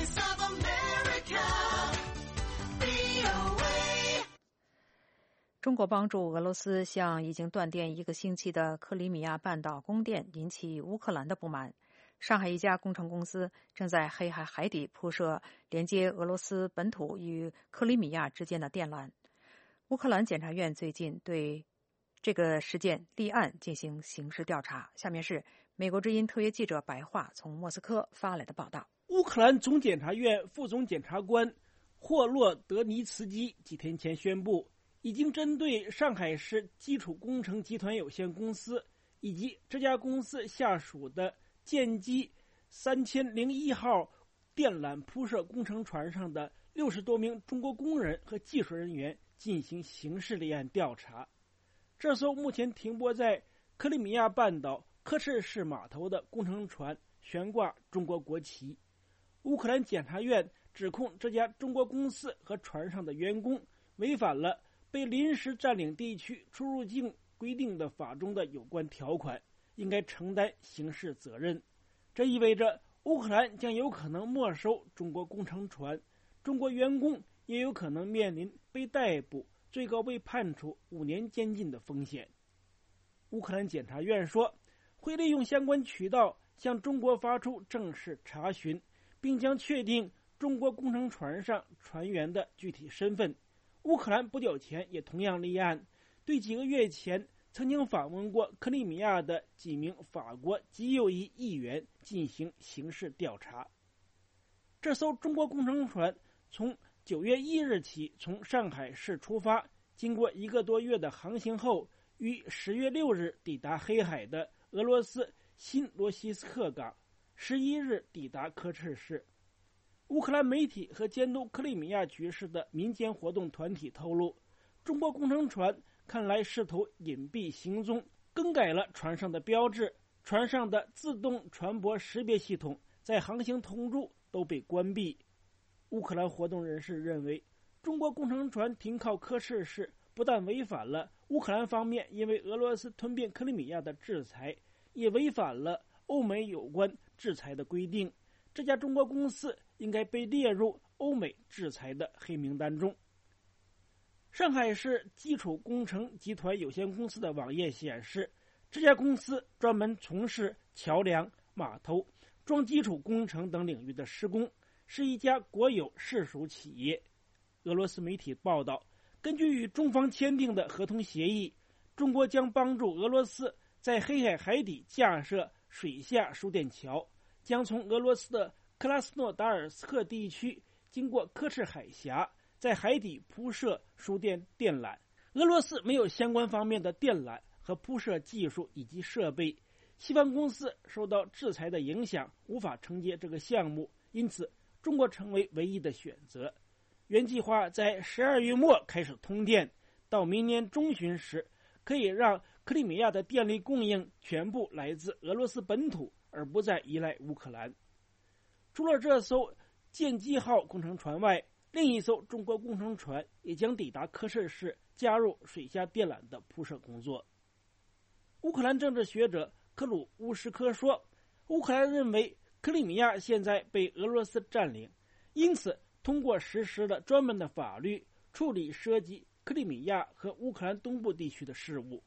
中国帮助俄罗斯向已经断电1个星期的克里米亚半岛供电，引起乌克兰的不满。上海一家工程公司正在黑海海底铺设连接俄罗斯本土与克里米亚之间的电缆。乌克兰检察院最近对这个事件立案进行刑事调查。下面是美国之音特约记者白桦从莫斯科发来的报道。 乌克兰总检察院副总检察官霍洛德尼茨基几天前宣布，已经针对上海市基础工程集团有限公司以及这家公司下属的建机3001号电缆铺设工程船上的60多名中国工人和技术人员进行刑事立案调查。这艘目前停泊在克里米亚半岛科赤市码头的工程船悬挂中国国旗。乌克兰检察院指控这家中国公司和船上的员工违反了被临时占领地区出入境规定的法中的有关条款，应该承担刑事责任。这意味着乌克兰将有可能没收中国工程船，中国员工也有可能面临被逮捕，最高被判处5年监禁的风险。乌克兰检察院说，会利用相关渠道向中国发出正式查询，并将确定中国工程船上船员的具体身份。乌克兰不久前也同样立案，对几个月前曾经访问过克里米亚的几名法国极右翼议员进行刑事调查。这艘中国工程船从9月1日起从上海市出发，经过1个多月的航行后，于10月6日抵达黑海的俄罗斯新罗西斯克港，11日抵达科赤市。乌克兰媒体和监督克里米亚局势的民间活动团体透露，中国工程船看来试图隐蔽行踪，更改了船上的标志，船上的自动船舶识别系统在航行途中都被关闭。乌克兰活动人士认为，中国工程船停靠科赤市不但违反了乌克兰方面因为俄罗斯吞并克里米亚的制裁，也违反了欧美有关制裁的规定。这家中国公司应该被列入欧美制裁的黑名单中。上海市基础工程集团有限公司的网页显示，这家公司专门从事桥梁、码头、装基础工程等领域的施工，是一家国有市属企业。俄罗斯媒体报道， 根据与中方签订的合同协议，中国将帮助俄罗斯在黑海海底架设水下输电桥，将从俄罗斯的克拉斯诺达尔斯克地区经过科赤海峡，在海底铺设输电电缆。俄罗斯没有相关方面的电缆和铺设技术以及设备，西方公司受到制裁的影响，无法承接这个项目，因此中国成为唯一的选择。原计划在12月末开始通电，到明年中旬时，可以让克里米亚的电力供应全部来自俄罗斯本土，而不再依赖乌克兰。除了这艘舰机号工程船外，另一艘中国工程船也将抵达科赤市，加入水下电缆的铺设工作。乌克兰政治学者克鲁乌什科说，乌克兰认为克里米亚现在被俄罗斯占领，因此通过实施了专门的法律处理涉及克里米亚和乌克兰东部地区的事务。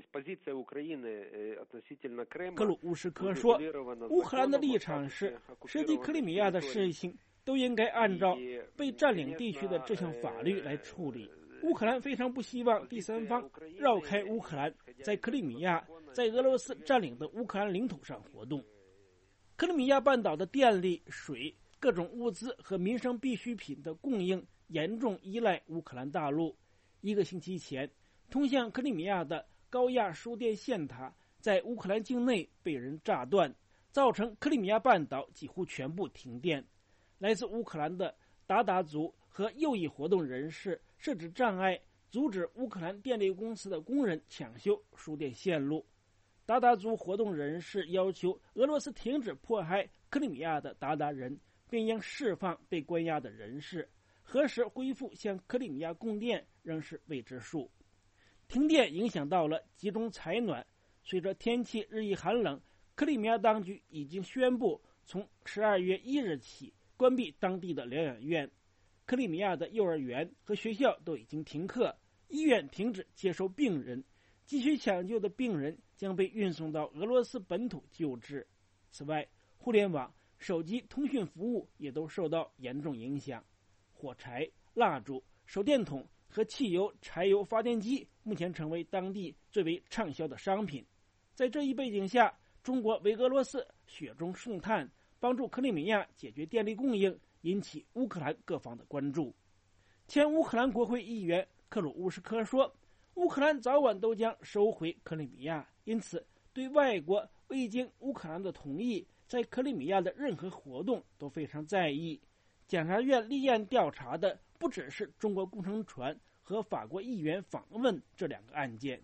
克鲁乌什科说，乌克兰的立场是涉及克里米亚的事情都应该按照被占领地区的这项法律来处理。乌克兰非常不希望第三方绕开乌克兰，在克里米亚在俄罗斯占领的乌克兰领土上活动。克里米亚半岛的电力、水、各种物资和民生必需品的供应严重依赖乌克兰大陆。1个星期前，通向克里米亚的高压输电线塔在乌克兰境内被人炸断，造成克里米亚半岛几乎全部停电。来自乌克兰的鞑靼族和右翼活动人士设置障碍，阻止乌克兰电力公司的工人抢修输电线路。鞑靼族活动人士要求俄罗斯停止迫害克里米亚的鞑靼人，并应释放被关押的人士。何时恢复向克里米亚供电仍是未知数。停电影响到了集中采暖，随着天气日益寒冷，克里米亚当局已经宣布从12月1日起关闭当地的疗养院。克里米亚的幼儿园和学校都已经停课，医院停止接收病人，急需抢救的病人将被运送到俄罗斯本土救治。此外，互联网、手机通讯服务也都受到严重影响。火柴、蜡烛、手电筒和汽油、柴油发电机目前成为当地最为畅销的商品。在这一背景下，中国为俄罗斯雪中送炭，帮助克里米亚解决电力供应，引起乌克兰各方的关注。前乌克兰国会议员克鲁乌什科说，乌克兰早晚都将收回克里米亚，因此对外国未经乌克兰的同意在克里米亚的任何活动都非常在意。检察院立案调查的不只是中国工程船和法国议员访问这2个案件。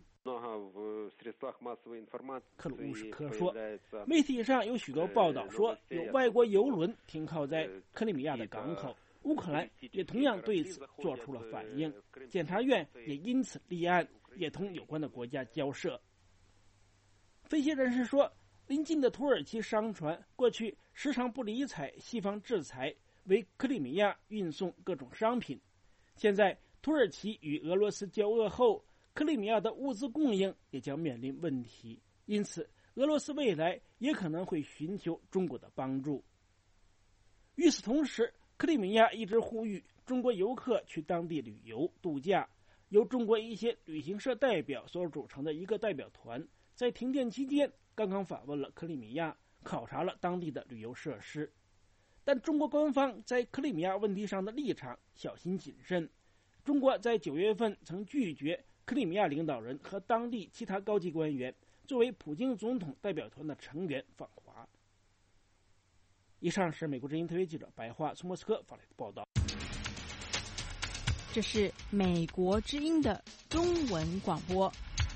克鲁乌什科说，媒体上有许多报道说有外国邮轮停靠在克里米亚的港口，乌克兰也同样对此做出了反应，检察院也因此立案，也同有关的国家交涉。分析人士说，临近的土耳其商船过去时常不理睬西方制裁，为克里米亚运送各种商品。现在土耳其与俄罗斯交恶后，克里米亚的物资供应也将面临问题，因此俄罗斯未来也可能会寻求中国的帮助。与此同时，克里米亚一直呼吁中国游客去当地旅游度假。由中国一些旅行社代表所组成的一个代表团，在停电期间刚刚访问了克里米亚，考察了当地的旅游设施。但中国官方在克里米亚问题上的立场小心谨慎。中国在9月份曾拒绝克里米亚领导人和当地其他高级官员作为普京总统代表团的成员访华。以上是美国之音特约记者白桦从莫斯科发来的报道。 这是美国之音的中文广播。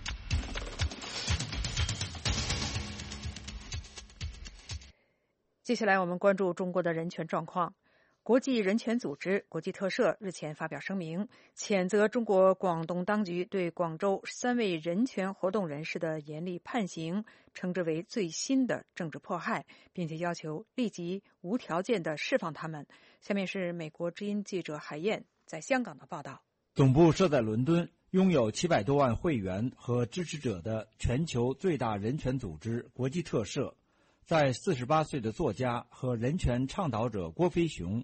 接下来我们关注中国的人权状况。国际人权组织国际特赦日前发表声明，谴责中国广东当局对广州3位人权活动人士的严厉判刑，称之为最新的政治迫害，并且要求立即无条件地释放他们。下面是美国之音记者海燕在香港的报道。 总部设在伦敦，拥有700多万会员和支持者的全球最大人权组织国际特赦，在48岁的作家和人权倡导者郭飞雄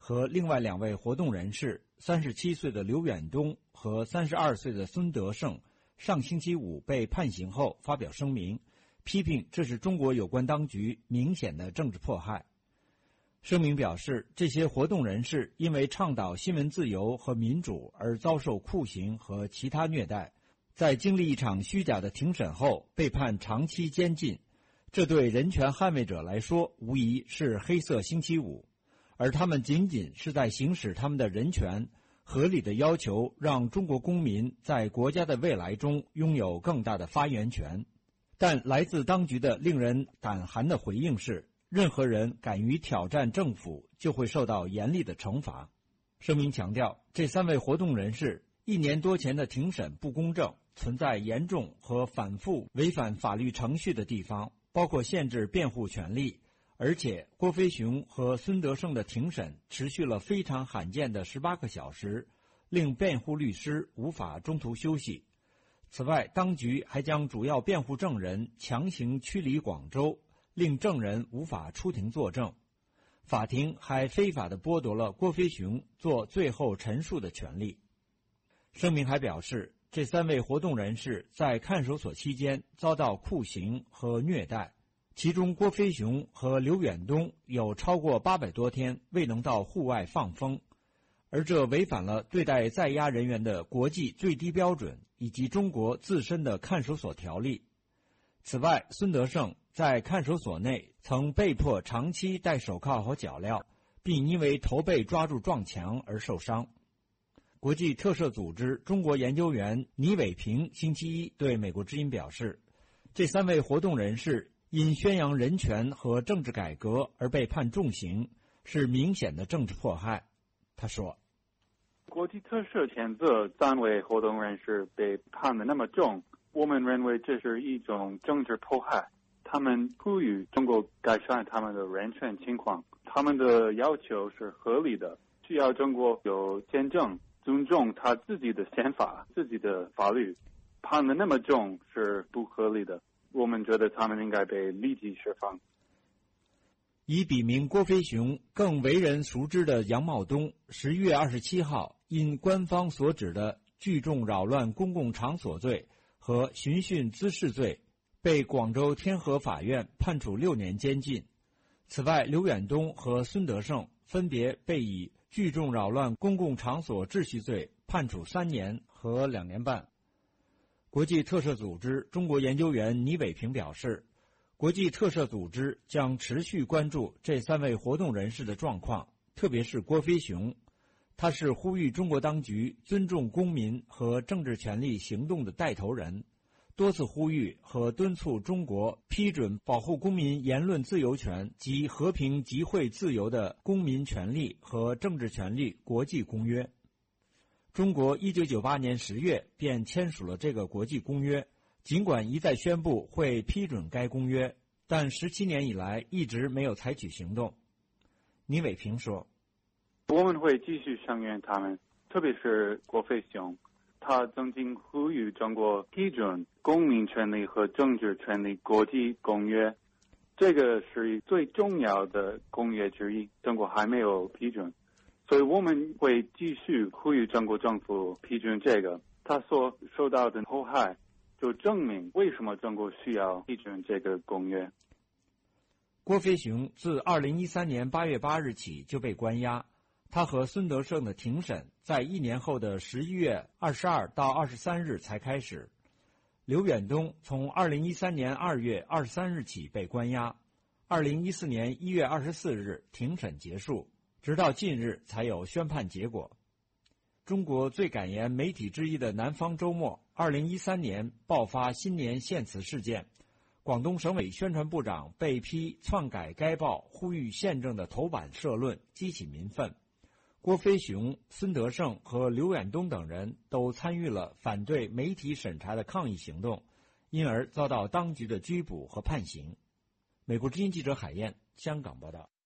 和另外2位活动人士37岁的刘远东和32岁的孙德胜上星期五被判刑后发表声明，批评这是中国有关当局明显的政治迫害。声明表示，这些活动人士因为倡导新闻自由和民主而遭受酷刑和其他虐待，在经历一场虚假的庭审后被判长期监禁，这对人权捍卫者来说无疑是黑色星期五，而他们仅仅是在行使他们的人权，合理的要求让中国公民在国家的未来中拥有更大的发言权。但来自当局的令人胆寒的回应是，任何人敢于挑战政府就会受到严厉的惩罚。声明强调，这3位活动人士1年多前的庭审不公正，存在严重和反复违反法律程序的地方，包括限制辩护权利，而且郭飞雄和孙德胜的庭审持续了非常罕见的18个小时，令辩护律师无法中途休息。此外，当局还将主要辩护证人强行驱离广州，令证人无法出庭作证。法庭还非法地剥夺了郭飞雄做最后陈述的权利。声明还表示，这3位活动人士在看守所期间遭到酷刑和虐待，其中郭飞雄和刘远东有超过800多天未能到户外放风，而这违反了对待在押人员的国际最低标准以及中国自身的看守所条例。此外，孙德胜在看守所内曾被迫长期戴手铐和脚镣，并因为头被抓住撞墙而受伤。国际特赦组织中国研究员倪伟平星期一对美国之音表示，这3位活动人士因宣扬人权和政治改革而被判重刑，是明显的政治迫害。他说， 国际特赦谴责3位活动人士被判得那么重，我们认为这是一种政治迫害。他们呼吁中国改善他们的人权情况，他们的要求是合理的，需要中国有宪政，尊重他自己的宪法、自己的法律。判得那么重是不合理的，我们觉得他们应该被立即释放。 以笔名郭飞雄更为人熟知的杨茂东11月27号因官方所指的聚众扰乱公共场所罪和寻衅滋事罪被广州天河法院判处6年监禁。此外，刘远东和孙德胜分别被以聚众扰乱公共场所秩序罪判处3年和2年半。国际特赦组织中国研究员倪伟平表示，国际特赦组织将持续关注这3位活动人士的状况，特别是郭飞雄。他是呼吁中国当局尊重公民和政治权利行动的带头人，多次呼吁和敦促中国批准保护公民言论自由权及和平集会自由的公民权利和政治权利国际公约。中国1998年10月便签署了这个国际公约，尽管一再宣布会批准该公约，但17年以来一直没有采取行动。倪伟平说， 我们会继续声援他们，特别是郭飞雄，他曾经呼吁中国批准公民权利和政治权利国际公约，这个是最重要的公约之一，中国还没有批准，所以我们会继续呼吁中国政府批准这个。他所受到的迫害就证明为什么中国需要批准这个公约。 郭飞雄自2013年8月8日起就被关押，他和孙德胜的庭审在1年后的11月22到23日才开始。刘远东从2013年2月23日起被关押，2014年1月24日庭审结束，直到近日才有宣判结果。中国最敢言媒体之一的南方周末2013年爆发新年献词事件，广东省委宣传部长被批篡改该报呼吁宪政的头版社论，激起民愤。郭飞雄、孙德胜和刘远东等人都参与了反对媒体审查的抗议行动，因而遭到当局的拘捕和判刑。美国之音记者海燕，香港报道。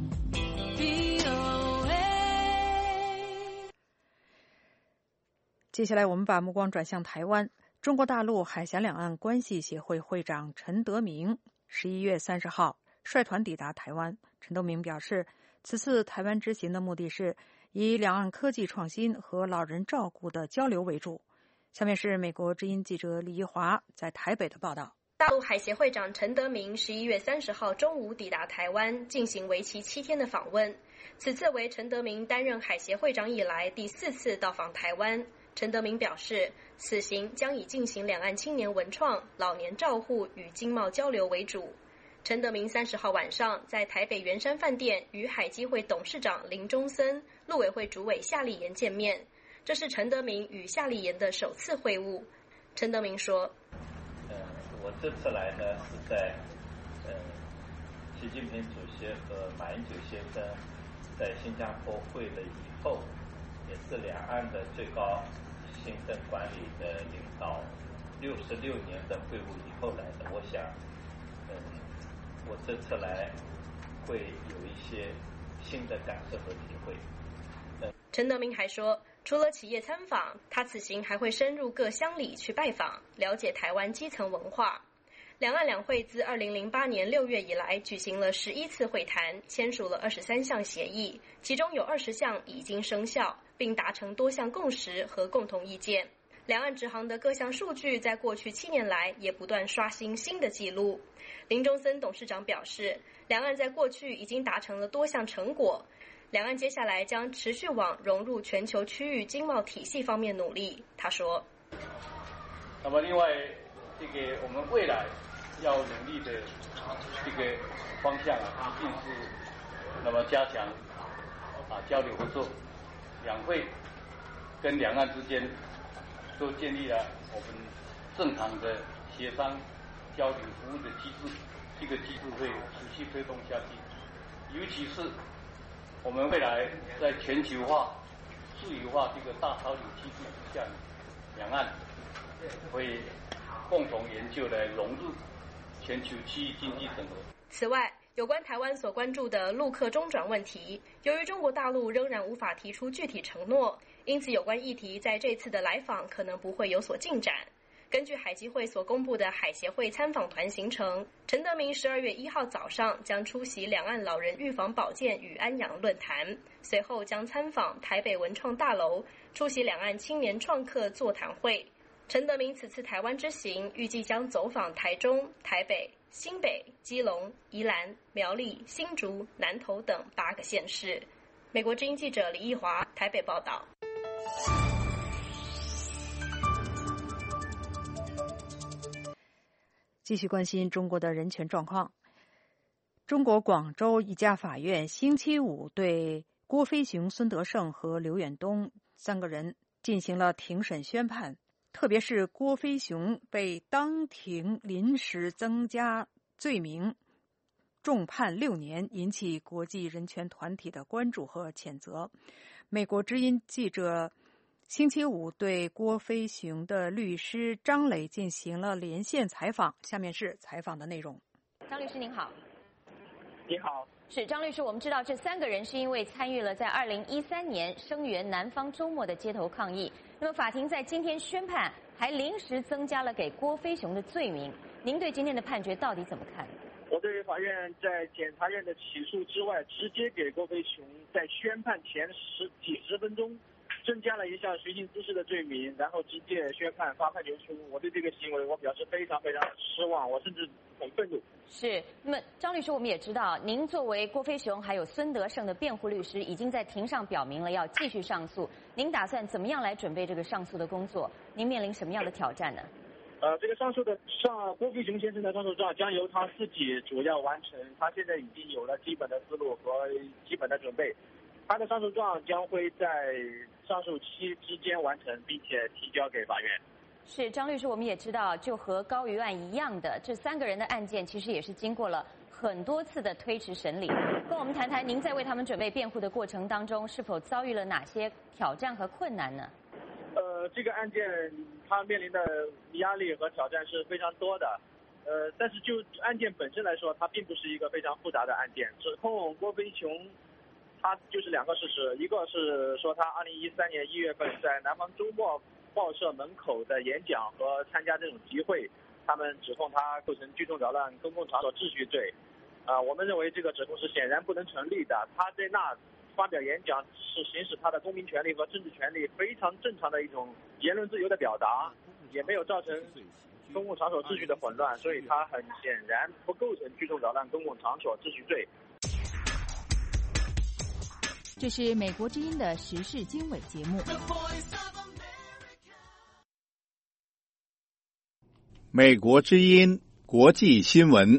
接下来我们把目光转向台湾。中国大陆海峡两岸关系协会会长陈德明11月30号率团抵达台湾。陈德明表示， 此次台湾之行的目的是以两岸科技创新和老人照顾的交流为主。下面是美国之音记者李一华在台北的报道。 大陆海协会长陈德明11月30号中午抵达台湾，进行为期7天的访问。此次为陈德明担任海协会长以来第4次到访台湾。陈德明表示，此行将以进行两岸青年文创、老年照护与经贸交流为主。陈德明30号晚上在台北圆山饭店与海基会董事长林中森、陆委会主委夏立言见面，这是陈德明与夏立言的首次会晤。陈德明说， 我这次来呢是在习近平主席和马英九先生在新加坡会了以后，也是两岸的最高行政管理的领导66年的会晤以后来的。我想我这次来会有一些新的感受和体会。 陈德明还说，除了企业参访，他此行还会深入各乡里去拜访，了解台湾基层文化。两岸两会自2008年6月以来举行了11次会谈，签署了23项协议，其中有20项已经生效，并达成多项共识和共同意见。两岸直航的各项数据在过去7年来也不断刷新新的纪录。林中森董事长表示，两岸在过去已经达成了多项成果，两岸接下来将持续往融入全球区域经贸体系方面努力。他说， 那么另外这个我们未来要努力的这个方向一定是那么加强交流合作，两会跟两岸之间都建立了我们正常的协商交流服务的机制，这个机制会持续推动下去。尤其是我们未来在全球化、数位化这个大潮流机制之下，两岸会共同研究来融入全球区域经济整合。 此外，有关台湾所关注的陆客中转问题，由于中国大陆仍然无法提出具体承诺，因此有关议题在这次的来访可能不会有所进展。根据海基会所公布的海协会参访团行程，陈德明12月1号早上将出席两岸老人预防保健与安养论坛，随后将参访台北文创大楼，出席两岸青年创客座谈会。陈德明此次台湾之行预计将走访台中、台北、新北、基隆、宜兰、苗栗、新竹、南投等8个县市。美国之音记者李义华台北报道。 继续关心中国的人权状况。中国广州一家法院星期五对郭飞雄、孙德胜和刘远东3个人进行了庭审宣判，特别是郭飞雄被当庭临时增加罪名，重判6年，引起国际人权团体的关注和谴责。美国之音记者星期五对郭飞雄的律师张磊进行了连线采访，下面是采访的内容。 张律师您好。 你好。 是张律师，我们知道这3个人是因为参与了在2013年声援南方周末的街头抗议，那么法庭在今天宣判，还临时增加了给郭飞雄的罪名。您对今天的判决到底怎么看？ 我对法院在检察院的起诉之外，直接给郭飞雄在宣判前几十分钟增加了一项寻衅滋事的罪名，然后直接宣判发判决书。我对这个行为我表示非常非常失望，我甚至很愤怒。 是，那么张律师，我们也知道，您作为郭飞雄还有孙德胜的辩护律师，已经在庭上表明了要继续上诉。您打算怎么样来准备这个上诉的工作？您面临什么样的挑战呢？ 这个郭飞雄先生的上诉状将由他自己主要完成，他现在已经有了基本的思路和基本的准备。他的上诉状将会在上诉期之间完成，并且提交给法院。 是，张律师，我们也知道，就和高瑜案一样的，这3个人的案件其实也是经过了很多次的推迟审理。跟我们谈谈，您在为他们准备辩护的过程当中，是否遭遇了哪些挑战和困难呢？ 这个案件他面临的压力和挑战是非常多的。但是就案件本身来说，它并不是一个非常复杂的案件。指控郭飞雄，他就是2个事实，一个是说他2013年1月份在南方周末报社门口的演讲和参加这种集会，他们指控他构成聚众扰乱公共场所秩序罪。 我们认为这个指控是显然不能成立的。他在那发表演讲是行使他的公民权利和政治权利，非常正常的一种言论自由的表达，也没有造成公共场所秩序的混乱，所以他很显然不构成聚众扰乱公共场所秩序罪。 这是美国之音的时事经纬节目。 美国之音国际新闻。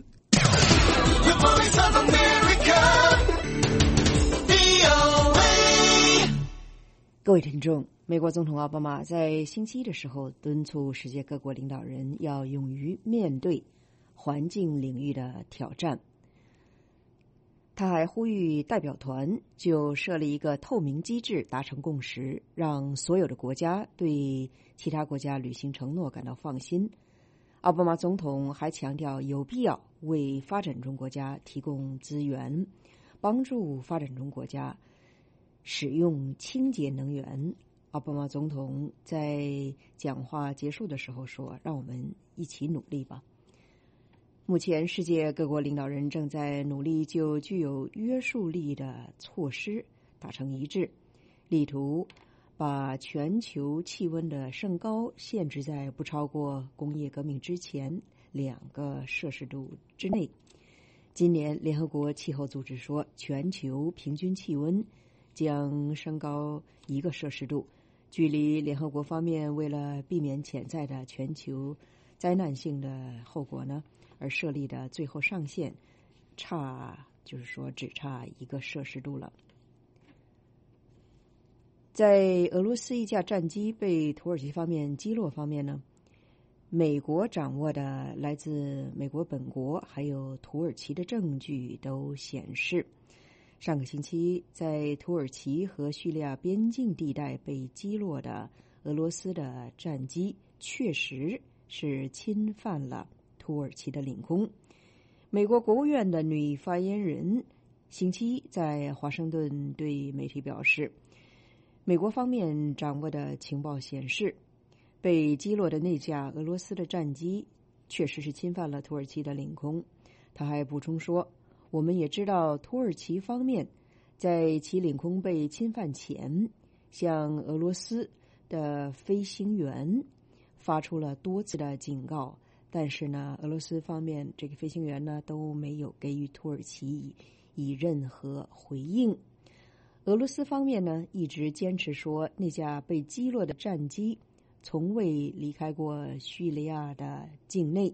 各位听众，美国总统奥巴马在星期一的时候敦促世界各国领导人要勇于面对环境领域的挑战。他还呼吁代表团就设立一个透明机制达成共识，让所有的国家对其他国家履行承诺感到放心。奥巴马总统还强调有必要为发展中国家提供资源，帮助发展中国家使用清洁能源。奥巴马总统在讲话结束的时候说：“让我们一起努力吧。”目前，世界各国领导人正在努力就具有约束力的措施达成一致，力图把全球气温的升高限制在不超过工业革命之前2个摄氏度之内。今年，联合国气候组织说，全球平均气温将升高1个摄氏度，距离联合国方面为了避免潜在的全球灾难性的后果呢而设立的最后上限只差1个摄氏度了。在俄罗斯一架战机被土耳其方面击落方面呢，美国掌握的来自美国本国还有土耳其的证据都显示，上个星期在土耳其和叙利亚边境地带被击落的俄罗斯的战机确实是侵犯了土耳其的领空。美国国务院的女发言人星期一在华盛顿对媒体表示，美国方面掌握的情报显示，被击落的那架俄罗斯的战机确实是侵犯了土耳其的领空。他还补充说，我们也知道土耳其方面在其领空被侵犯前向俄罗斯的飞行员发出了多次的警告，但是呢，俄罗斯方面这个飞行员呢都没有给予土耳其以任何回应。俄罗斯方面呢一直坚持说，那架被击落的战机从未离开过叙利亚的境内。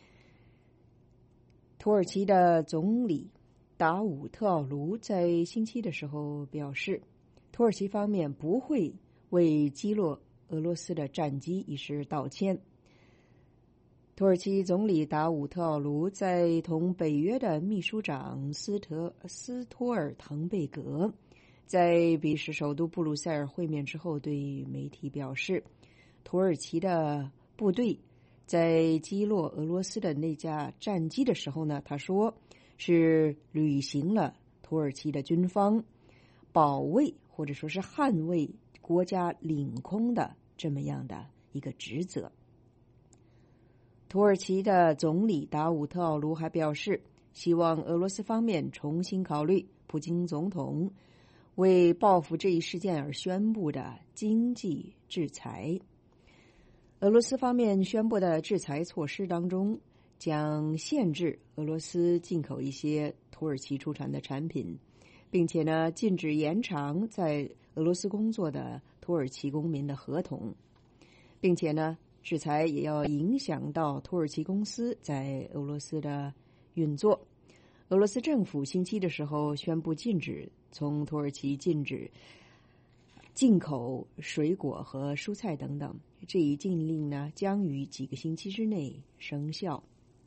土耳其的总理达武特奥卢在星期的时候表示，土耳其方面不会为击落俄罗斯的战机一事道歉。土耳其总理达武特奥卢在同北约的秘书长斯托尔滕贝格在比利时首都布鲁塞尔会面之后对媒体表示，土耳其的部队在击落俄罗斯的那架战机的时候呢，他说是履行了土耳其的军方保卫或者说是捍卫国家领空的这么样的一个职责。土耳其的总理达武特奥卢还表示，希望俄罗斯方面重新考虑普京总统为报复这一事件而宣布的经济制裁。俄罗斯方面宣布的制裁措施当中，将限制俄罗斯进口一些土耳其出产的产品，并且呢，禁止延长在俄罗斯工作的土耳其公民的合同，并且呢，制裁也要影响到土耳其公司在俄罗斯的运作。俄罗斯政府星期的时候宣布禁止从土耳其禁止进口水果和蔬菜等等，这一禁令呢将于几个星期之内生效。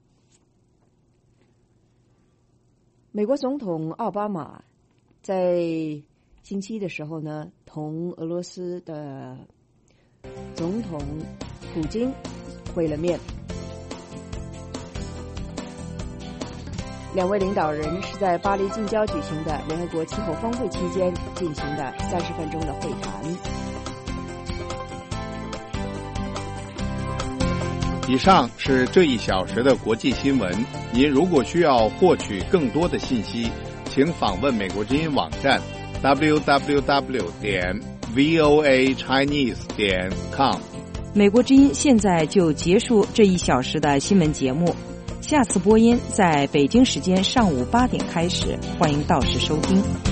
美国总统奥巴马在星期的时候呢，同俄罗斯的总统普京会了面。两位领导人是在巴黎近郊举行的联合国气候峰会期间进行的30分钟的会谈。 以上是这1小时的国际新闻。您如果需要获取更多的信息，请访问美国之音网站 www.voachinese.com。 美国之音现在就结束这1小时的新闻节目，下次播音在北京时间上午8点开始，欢迎到时收听。